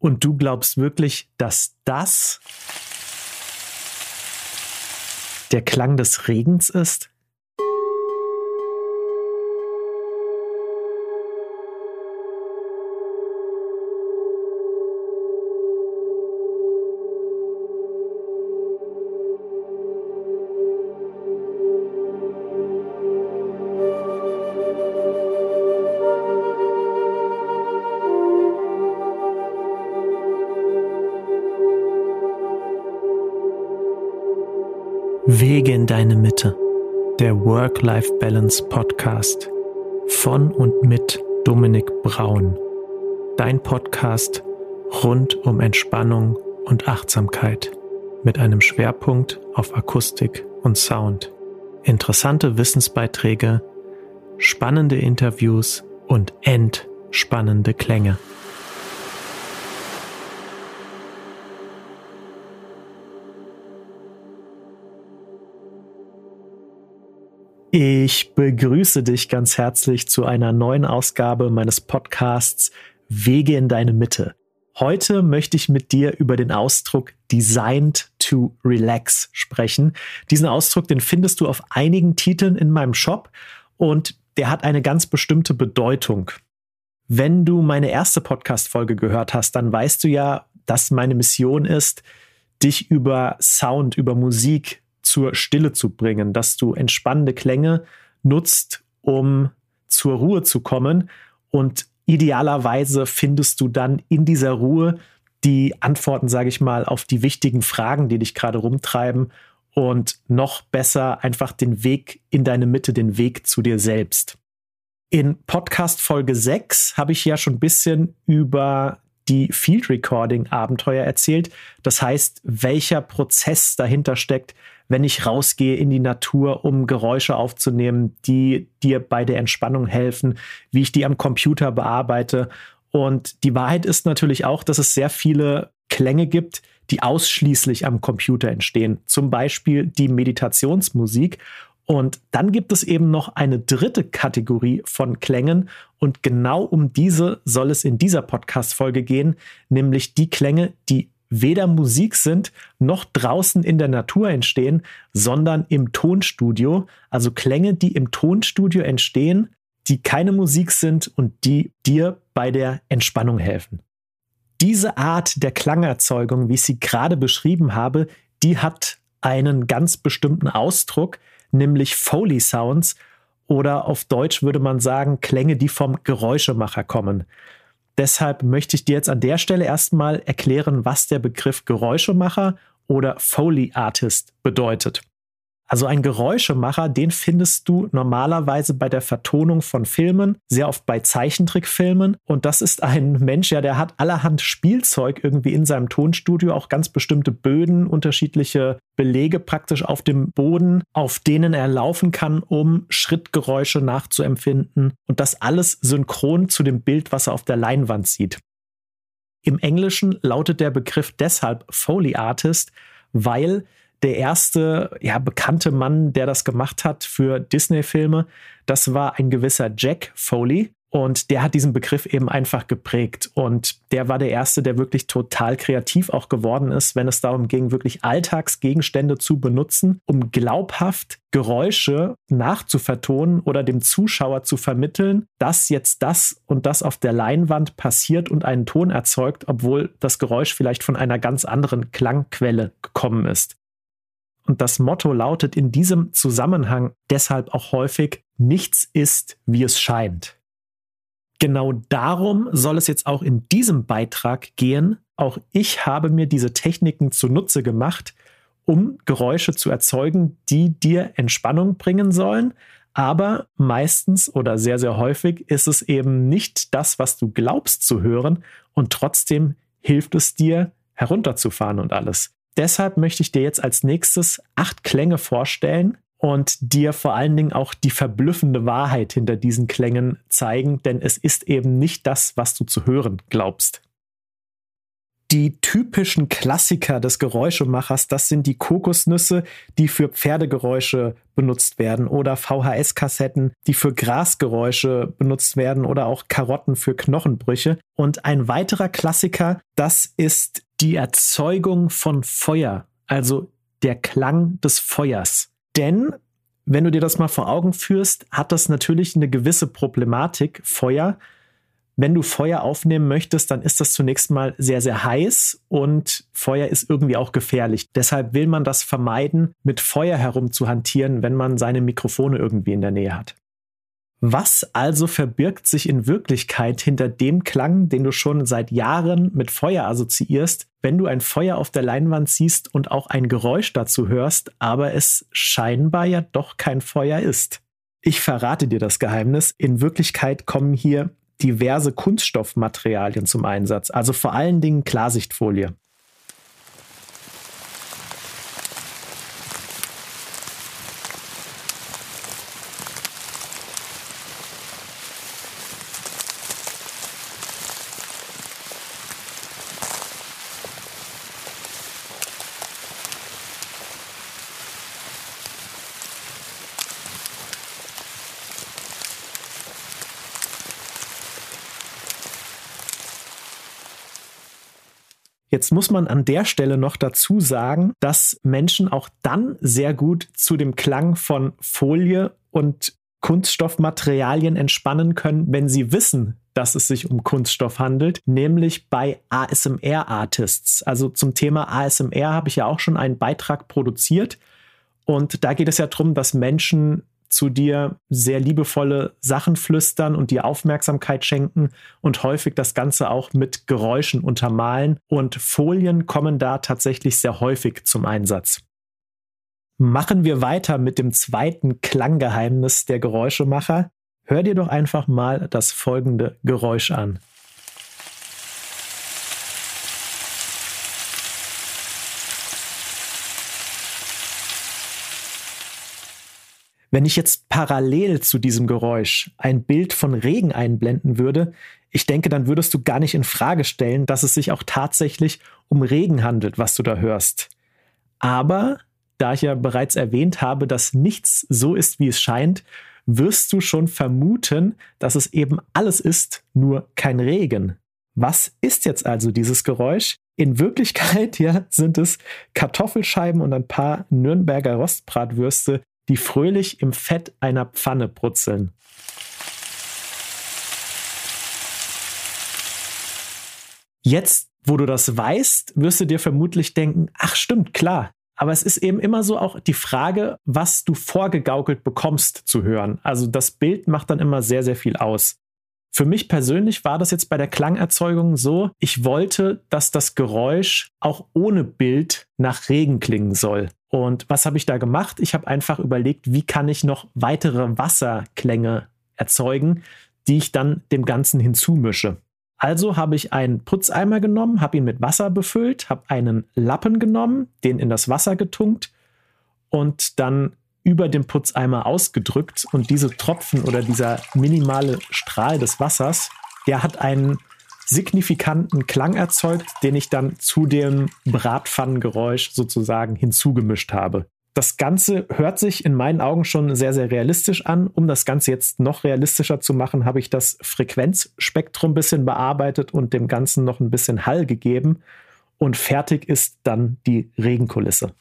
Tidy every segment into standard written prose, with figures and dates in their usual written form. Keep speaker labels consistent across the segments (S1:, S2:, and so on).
S1: Und du glaubst wirklich, dass das der Klang des Regens ist? Wege in deine Mitte, der Work-Life-Balance-Podcast von und mit Dominik Braun. Dein Podcast rund um Entspannung und Achtsamkeit mit einem Schwerpunkt auf Akustik und Sound. Interessante Wissensbeiträge, spannende Interviews und entspannende Klänge. Ich begrüße dich ganz herzlich zu einer neuen Ausgabe meines Podcasts Wege in deine Mitte. Heute möchte ich mit dir über den Ausdruck Designed to Relax sprechen. Diesen Ausdruck, den findest du auf einigen Titeln in meinem Shop und der hat eine ganz bestimmte Bedeutung. Wenn du meine erste Podcast-Folge gehört hast, dann weißt du ja, dass meine Mission ist, dich über Sound, über Musik zur Stille zu bringen, dass du entspannende Klänge nutzt, um zur Ruhe zu kommen. Und idealerweise findest du dann in dieser Ruhe die Antworten, sage ich mal, auf die wichtigen Fragen, die dich gerade rumtreiben und noch besser einfach den Weg in deine Mitte, den Weg zu dir selbst. In Podcast Folge 6 habe ich ja schon ein bisschen über die Field Recording Abenteuer erzählt. Das heißt, welcher Prozess dahinter steckt, wenn ich rausgehe in die Natur, um Geräusche aufzunehmen, die dir bei der Entspannung helfen, wie ich die am Computer bearbeite. Und die Wahrheit ist natürlich auch, dass es sehr viele Klänge gibt, die ausschließlich am Computer entstehen. Zum Beispiel die Meditationsmusik. Und dann gibt es eben noch eine dritte Kategorie von Klängen und genau um diese soll es in dieser Podcast-Folge gehen, nämlich die Klänge, die weder Musik sind, noch draußen in der Natur entstehen, sondern im Tonstudio. Also Klänge, die im Tonstudio entstehen, die keine Musik sind und die dir bei der Entspannung helfen. Diese Art der Klangerzeugung, wie ich sie gerade beschrieben habe, die hat einen ganz bestimmten Ausdruck, nämlich Foley Sounds oder auf Deutsch würde man sagen Klänge, die vom Geräuschemacher kommen. Deshalb möchte ich dir jetzt an der Stelle erstmal erklären, was der Begriff Geräuschemacher oder Foley Artist bedeutet. Also ein Geräuschemacher, den findest du normalerweise bei der Vertonung von Filmen, sehr oft bei Zeichentrickfilmen. Und das ist ein Mensch, ja, der hat allerhand Spielzeug irgendwie in seinem Tonstudio, auch ganz bestimmte Böden, unterschiedliche Belege praktisch auf dem Boden, auf denen er laufen kann, um Schrittgeräusche nachzuempfinden. Und das alles synchron zu dem Bild, was er auf der Leinwand sieht. Im Englischen lautet der Begriff deshalb Foley Artist, weil der erste bekannte Mann, der das gemacht hat für Disney-Filme, das war ein gewisser Jack Foley. Und der hat diesen Begriff eben einfach geprägt. Und der war der Erste, der wirklich total kreativ auch geworden ist, wenn es darum ging, wirklich Alltagsgegenstände zu benutzen, um glaubhaft Geräusche nachzuvertonen oder dem Zuschauer zu vermitteln, dass jetzt das und das auf der Leinwand passiert und einen Ton erzeugt, obwohl das Geräusch vielleicht von einer ganz anderen Klangquelle gekommen ist. Und das Motto lautet in diesem Zusammenhang deshalb auch häufig: Nichts ist, wie es scheint. Genau darum soll es jetzt auch in diesem Beitrag gehen. Auch ich habe mir diese Techniken zunutze gemacht, um Geräusche zu erzeugen, die dir Entspannung bringen sollen. Aber meistens oder sehr, sehr häufig ist es eben nicht das, was du glaubst zu hören. Und trotzdem hilft es dir, herunterzufahren und alles. Deshalb möchte ich dir jetzt als nächstes 8 Klänge vorstellen und dir vor allen Dingen auch die verblüffende Wahrheit hinter diesen Klängen zeigen, denn es ist eben nicht das, was du zu hören glaubst. Die typischen Klassiker des Geräuschemachers, das sind die Kokosnüsse, die für Pferdegeräusche benutzt werden, oder VHS-Kassetten, die für Grasgeräusche benutzt werden, oder auch Karotten für Knochenbrüche. Und ein weiterer Klassiker, das ist die Erzeugung von Feuer, also der Klang des Feuers. Denn, wenn du dir das mal vor Augen führst, hat das natürlich eine gewisse Problematik, Feuer. Wenn du Feuer aufnehmen möchtest, dann ist das zunächst mal sehr, sehr heiß und Feuer ist irgendwie auch gefährlich. Deshalb will man das vermeiden, mit Feuer herumzuhantieren, wenn man seine Mikrofone irgendwie in der Nähe hat. Was also verbirgt sich in Wirklichkeit hinter dem Klang, den du schon seit Jahren mit Feuer assoziierst, wenn du ein Feuer auf der Leinwand siehst und auch ein Geräusch dazu hörst, aber es scheinbar ja doch kein Feuer ist? Ich verrate dir das Geheimnis. In Wirklichkeit kommen hier diverse Kunststoffmaterialien zum Einsatz, also vor allen Dingen Klarsichtfolie. Jetzt muss man an der Stelle noch dazu sagen, dass Menschen auch dann sehr gut zu dem Klang von Folie und Kunststoffmaterialien entspannen können, wenn sie wissen, dass es sich um Kunststoff handelt, nämlich bei ASMR-Artists. Also zum Thema ASMR habe ich ja auch schon einen Beitrag produziert und da geht es ja darum, dass Menschen zu dir sehr liebevolle Sachen flüstern und dir Aufmerksamkeit schenken und häufig das Ganze auch mit Geräuschen untermalen. Und Folien kommen da tatsächlich sehr häufig zum Einsatz. Machen wir weiter mit dem zweiten Klanggeheimnis der Geräuschemacher. Hör dir doch einfach mal das folgende Geräusch an. Wenn ich jetzt parallel zu diesem Geräusch ein Bild von Regen einblenden würde, ich denke, dann würdest du gar nicht in Frage stellen, dass es sich auch tatsächlich um Regen handelt, was du da hörst. Aber da ich ja bereits erwähnt habe, dass nichts so ist, wie es scheint, wirst du schon vermuten, dass es eben alles ist, nur kein Regen. Was ist jetzt also dieses Geräusch? In Wirklichkeit sind es Kartoffelscheiben und ein paar Nürnberger Rostbratwürste, die fröhlich im Fett einer Pfanne brutzeln. Jetzt, wo du das weißt, wirst du dir vermutlich denken, ach stimmt, klar. Aber es ist eben immer so auch die Frage, was du vorgegaukelt bekommst zu hören. Also das Bild macht dann immer sehr, sehr viel aus. Für mich persönlich war das jetzt bei der Klangerzeugung so, ich wollte, dass das Geräusch auch ohne Bild nach Regen klingen soll. Und was habe ich da gemacht? Ich habe einfach überlegt, wie kann ich noch weitere Wasserklänge erzeugen, die ich dann dem Ganzen hinzumische. Also habe ich einen Putzeimer genommen, habe ihn mit Wasser befüllt, habe einen Lappen genommen, den in das Wasser getunkt und dann über dem Putzeimer ausgedrückt. Und diese Tropfen oder dieser minimale Strahl des Wassers, der hat einen signifikanten Klang erzeugt, den ich dann zu dem Bratpfannengeräusch sozusagen hinzugemischt habe. Das Ganze hört sich in meinen Augen schon sehr, sehr realistisch an. Um das Ganze jetzt noch realistischer zu machen, habe ich das Frequenzspektrum ein bisschen bearbeitet und dem Ganzen noch ein bisschen Hall gegeben. Und fertig ist dann die Regenkulisse.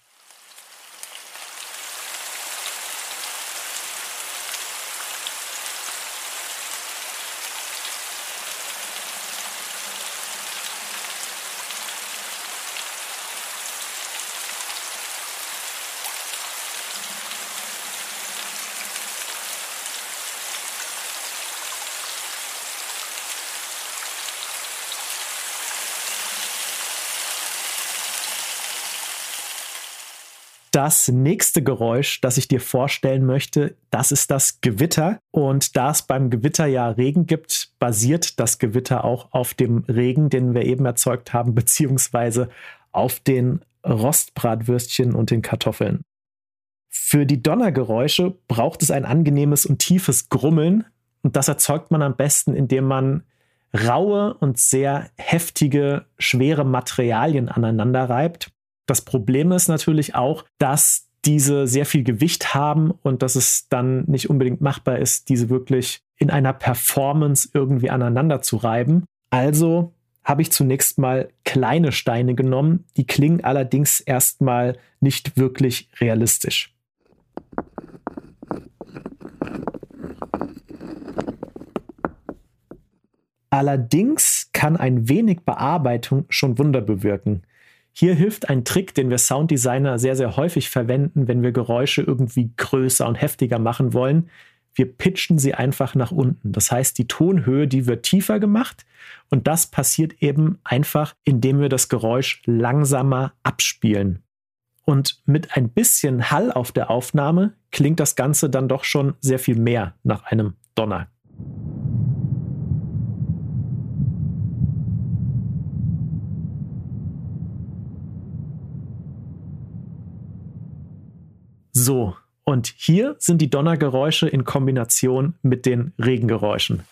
S1: Das nächste Geräusch, das ich dir vorstellen möchte, das ist das Gewitter. Und da es beim Gewitter ja Regen gibt, basiert das Gewitter auch auf dem Regen, den wir eben erzeugt haben, beziehungsweise auf den Rostbratwürstchen und den Kartoffeln. Für die Donnergeräusche braucht es ein angenehmes und tiefes Grummeln. Und das erzeugt man am besten, indem man raue und sehr heftige, schwere Materialien aneinander reibt. Das Problem ist natürlich auch, dass diese sehr viel Gewicht haben und dass es dann nicht unbedingt machbar ist, diese wirklich in einer Performance irgendwie aneinander zu reiben. Also habe ich zunächst mal kleine Steine genommen, die klingen allerdings erstmal nicht wirklich realistisch. Allerdings kann ein wenig Bearbeitung schon Wunder bewirken. Hier hilft ein Trick, den wir Sounddesigner sehr, sehr häufig verwenden, wenn wir Geräusche irgendwie größer und heftiger machen wollen. Wir pitchen sie einfach nach unten. Das heißt, die Tonhöhe, die wird tiefer gemacht und das passiert eben einfach, indem wir das Geräusch langsamer abspielen. Und mit ein bisschen Hall auf der Aufnahme klingt das Ganze dann doch schon sehr viel mehr nach einem Donner. So, und hier sind die Donnergeräusche in Kombination mit den Regengeräuschen.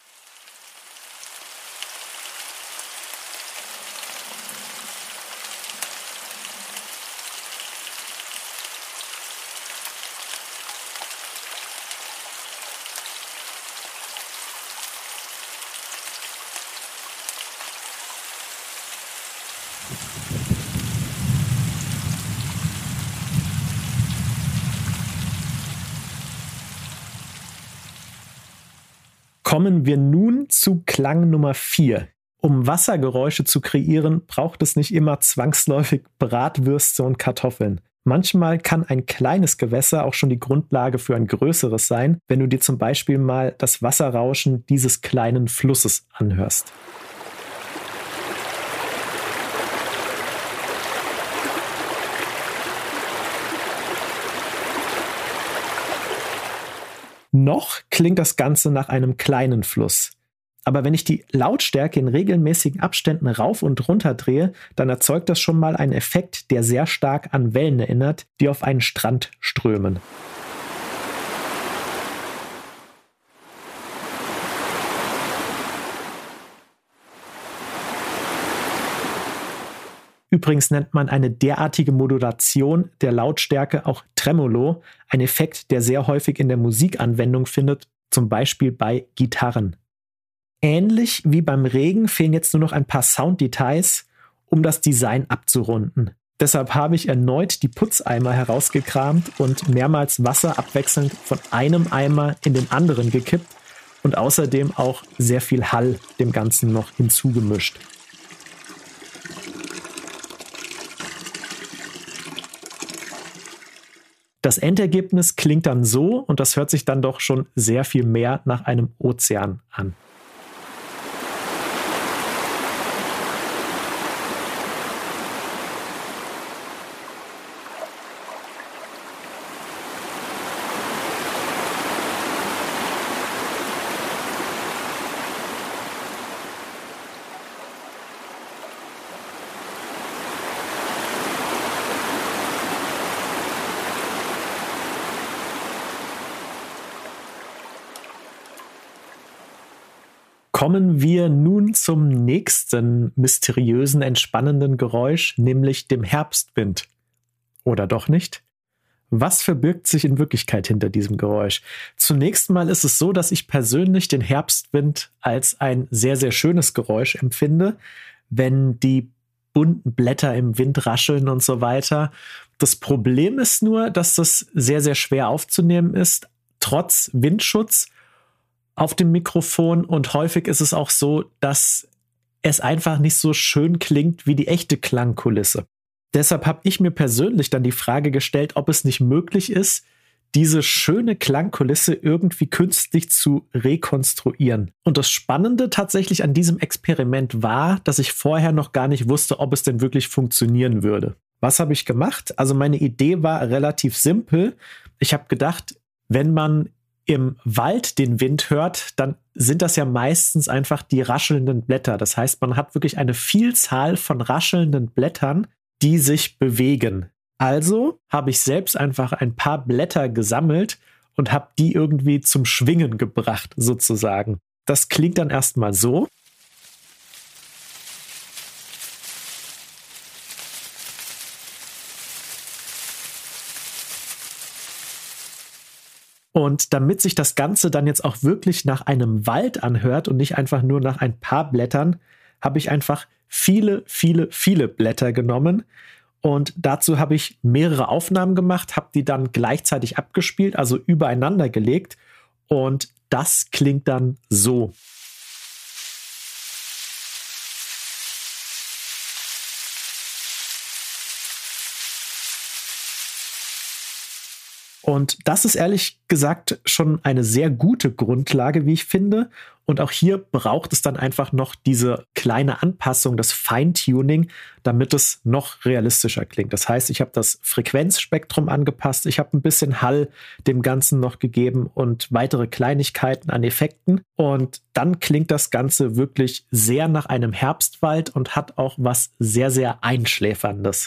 S1: Kommen wir nun zu Klang Nummer 4. Um Wassergeräusche zu kreieren, braucht es nicht immer zwangsläufig Bratwürste und Kartoffeln. Manchmal kann ein kleines Gewässer auch schon die Grundlage für ein größeres sein, wenn du dir zum Beispiel mal das Wasserrauschen dieses kleinen Flusses anhörst. Noch klingt das Ganze nach einem kleinen Fluss. Aber wenn ich die Lautstärke in regelmäßigen Abständen rauf und runter drehe, dann erzeugt das schon mal einen Effekt, der sehr stark an Wellen erinnert, die auf einen Strand strömen. Übrigens nennt man eine derartige Modulation der Lautstärke auch Tremolo, ein Effekt, der sehr häufig in der Musikanwendung findet, zum Beispiel bei Gitarren. Ähnlich wie beim Regen fehlen jetzt nur noch ein paar Sounddetails, um das Design abzurunden. Deshalb habe ich erneut die Putzeimer herausgekramt und mehrmals Wasser abwechselnd von einem Eimer in den anderen gekippt und außerdem auch sehr viel Hall dem Ganzen noch hinzugemischt. Das Endergebnis klingt dann so und das hört sich dann doch schon sehr viel mehr nach einem Ozean an. Kommen wir nun zum nächsten mysteriösen, entspannenden Geräusch, nämlich dem Herbstwind. Oder doch nicht? Was verbirgt sich in Wirklichkeit hinter diesem Geräusch? Zunächst mal ist es so, dass ich persönlich den Herbstwind als ein sehr, sehr schönes Geräusch empfinde, wenn die bunten Blätter im Wind rascheln und so weiter. Das Problem ist nur, dass das sehr, sehr schwer aufzunehmen ist, trotz Windschutz auf dem Mikrofon, und häufig ist es auch so, dass es einfach nicht so schön klingt wie die echte Klangkulisse. Deshalb habe ich mir persönlich dann die Frage gestellt, ob es nicht möglich ist, diese schöne Klangkulisse irgendwie künstlich zu rekonstruieren. Und das Spannende tatsächlich an diesem Experiment war, dass ich vorher noch gar nicht wusste, ob es denn wirklich funktionieren würde. Was habe ich gemacht? Also meine Idee war relativ simpel. Ich habe gedacht, wenn man im Wald den Wind hört, dann sind das ja meistens einfach die raschelnden Blätter. Das heißt, man hat wirklich eine Vielzahl von raschelnden Blättern, die sich bewegen. Also habe ich selbst einfach ein paar Blätter gesammelt und habe die irgendwie zum Schwingen gebracht, sozusagen. Das klingt dann erstmal so. Und damit sich das Ganze dann jetzt auch wirklich nach einem Wald anhört und nicht einfach nur nach ein paar Blättern, habe ich einfach viele, viele, viele Blätter genommen. Und dazu habe ich mehrere Aufnahmen gemacht, habe die dann gleichzeitig abgespielt, also übereinander gelegt. Und das klingt dann so. Und das ist ehrlich gesagt schon eine sehr gute Grundlage, wie ich finde. Und auch hier braucht es dann einfach noch diese kleine Anpassung, das Feintuning, damit es noch realistischer klingt. Das heißt, ich habe das Frequenzspektrum angepasst, ich habe ein bisschen Hall dem Ganzen noch gegeben und weitere Kleinigkeiten an Effekten. Und dann klingt das Ganze wirklich sehr nach einem Herbstwald und hat auch was sehr, sehr Einschläferndes.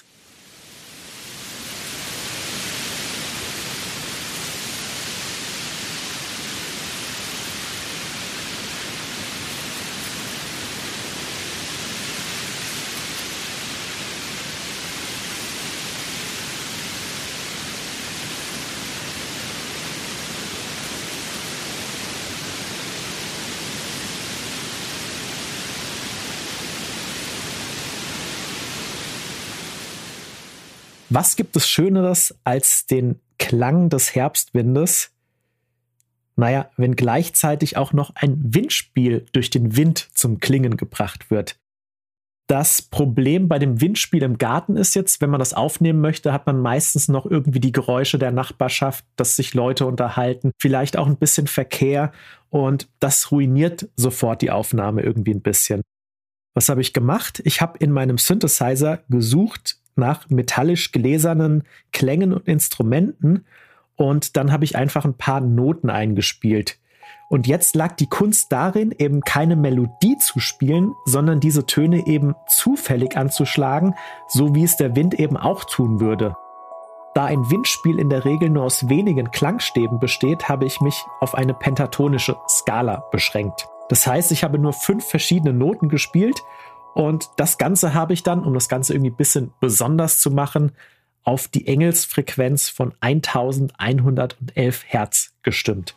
S1: Was gibt es Schöneres als den Klang des Herbstwindes? Naja, wenn gleichzeitig auch noch ein Windspiel durch den Wind zum Klingen gebracht wird. Das Problem bei dem Windspiel im Garten ist jetzt, wenn man das aufnehmen möchte, hat man meistens noch irgendwie die Geräusche der Nachbarschaft, dass sich Leute unterhalten, vielleicht auch ein bisschen Verkehr und das ruiniert sofort die Aufnahme irgendwie ein bisschen. Was habe ich gemacht? Ich habe in meinem Synthesizer gesucht nach metallisch gläsernen Klängen und Instrumenten und dann habe ich einfach ein paar Noten eingespielt. Und jetzt lag die Kunst darin, eben keine Melodie zu spielen, sondern diese Töne eben zufällig anzuschlagen, so wie es der Wind eben auch tun würde. Da ein Windspiel in der Regel nur aus wenigen Klangstäben besteht, habe ich mich auf eine pentatonische Skala beschränkt. Das heißt, ich habe nur 5 verschiedene Noten gespielt und das Ganze habe ich dann, um das Ganze irgendwie ein bisschen besonders zu machen, auf die Engelsfrequenz von 1111 Hertz gestimmt.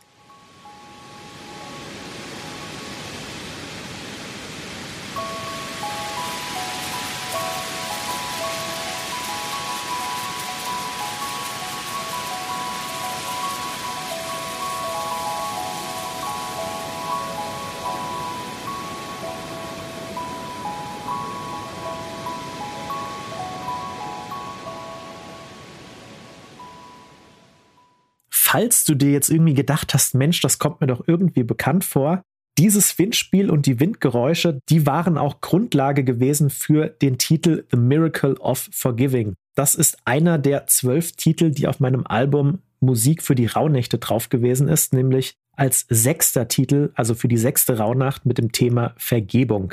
S1: Falls du dir jetzt irgendwie gedacht hast, Mensch, das kommt mir doch irgendwie bekannt vor, dieses Windspiel und die Windgeräusche, die waren auch Grundlage gewesen für den Titel The Miracle of Forgiving. Das ist einer der 12 Titel, die auf meinem Album Musik für die Rauhnächte drauf gewesen ist, nämlich als 6. Titel, also für die 6. Rauhnacht mit dem Thema Vergebung.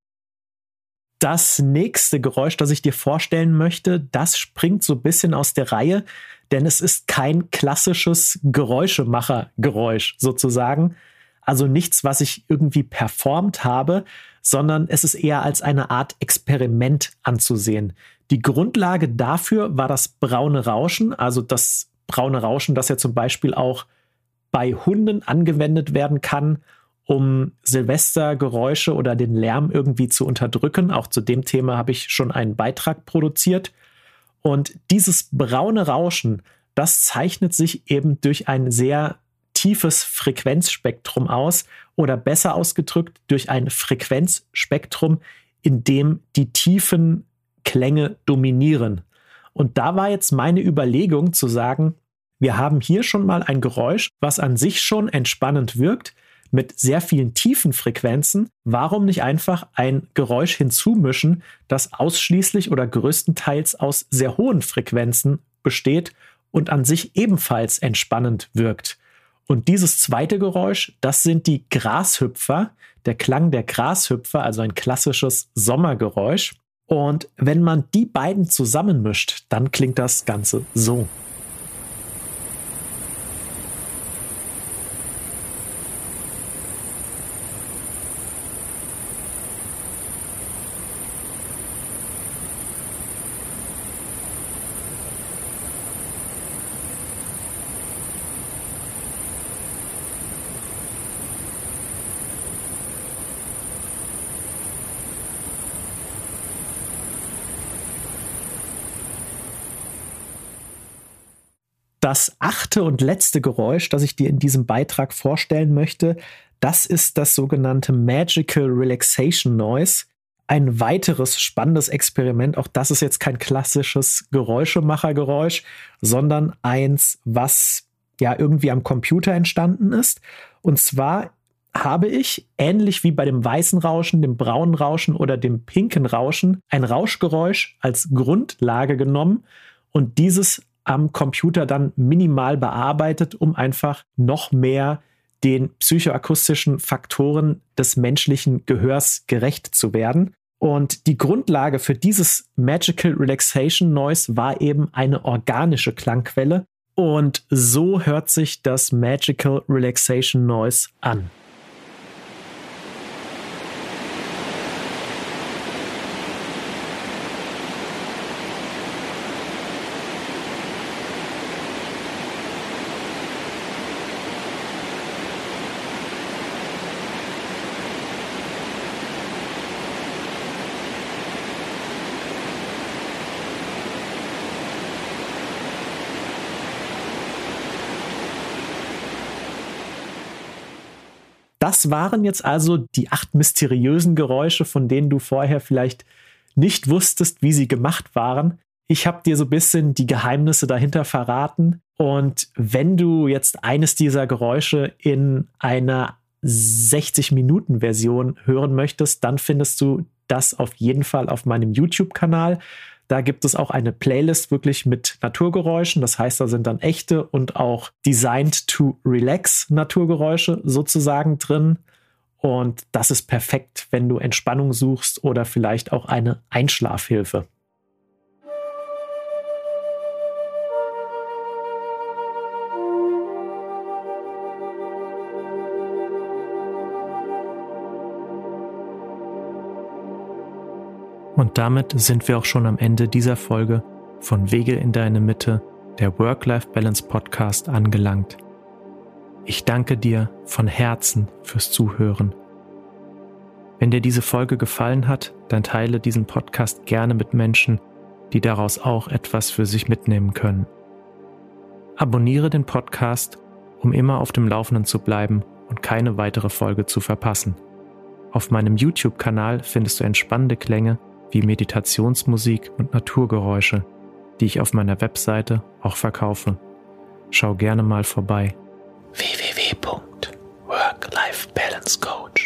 S1: Das nächste Geräusch, das ich dir vorstellen möchte, das springt so ein bisschen aus der Reihe, denn es ist kein klassisches Geräuschemacher-Geräusch sozusagen. Also nichts, was ich irgendwie performt habe, sondern es ist eher als eine Art Experiment anzusehen. Die Grundlage dafür war das braune Rauschen, also das braune Rauschen, das ja zum Beispiel auch bei Hunden angewendet werden kann, um Silvestergeräusche oder den Lärm irgendwie zu unterdrücken. Auch zu dem Thema habe ich schon einen Beitrag produziert. Und dieses braune Rauschen, das zeichnet sich eben durch ein sehr tiefes Frequenzspektrum aus oder besser ausgedrückt durch ein Frequenzspektrum, in dem die tiefen Klänge dominieren. Und da war jetzt meine Überlegung zu sagen, wir haben hier schon mal ein Geräusch, was an sich schon entspannend wirkt, mit sehr vielen tiefen Frequenzen. Warum nicht einfach ein Geräusch hinzumischen, das ausschließlich oder größtenteils aus sehr hohen Frequenzen besteht und an sich ebenfalls entspannend wirkt? Und dieses zweite Geräusch, das sind die Grashüpfer, der Klang der Grashüpfer, also ein klassisches Sommergeräusch. Und wenn man die beiden zusammenmischt, dann klingt das Ganze so. das 8. und letzte Geräusch, das ich dir in diesem Beitrag vorstellen möchte, das ist das sogenannte Magical Relaxation Noise. Ein weiteres spannendes Experiment, auch das ist jetzt kein klassisches Geräuschemachergeräusch, sondern eins, was ja irgendwie am Computer entstanden ist. Und zwar habe ich, ähnlich wie bei dem weißen Rauschen, dem braunen Rauschen oder dem pinken Rauschen, ein Rauschgeräusch als Grundlage genommen und dieses am Computer dann minimal bearbeitet, um einfach noch mehr den psychoakustischen Faktoren des menschlichen Gehörs gerecht zu werden. Und die Grundlage für dieses Magical Relaxation Noise war eben eine organische Klangquelle. Und so hört sich das Magical Relaxation Noise an. Das waren jetzt also die 8 mysteriösen Geräusche, von denen du vorher vielleicht nicht wusstest, wie sie gemacht waren. Ich habe dir so ein bisschen die Geheimnisse dahinter verraten. Und wenn du jetzt eines dieser Geräusche in einer 60-Minuten-Version hören möchtest, dann findest du das auf jeden Fall auf meinem YouTube-Kanal. Da gibt es auch eine Playlist wirklich mit Naturgeräuschen. Das heißt, da sind dann echte und auch designed to relax Naturgeräusche sozusagen drin. Und das ist perfekt, wenn du Entspannung suchst oder vielleicht auch eine Einschlafhilfe. Und damit sind wir auch schon am Ende dieser Folge von Wege in deine Mitte, der Work-Life-Balance-Podcast angelangt. Ich danke dir von Herzen fürs Zuhören. Wenn dir diese Folge gefallen hat, dann teile diesen Podcast gerne mit Menschen, die daraus auch etwas für sich mitnehmen können. Abonniere den Podcast, um immer auf dem Laufenden zu bleiben und keine weitere Folge zu verpassen. Auf meinem YouTube-Kanal findest du entspannende Klänge wie Meditationsmusik und Naturgeräusche, die ich auf meiner Webseite auch verkaufe. Schau gerne mal vorbei. www.worklifebalancecoach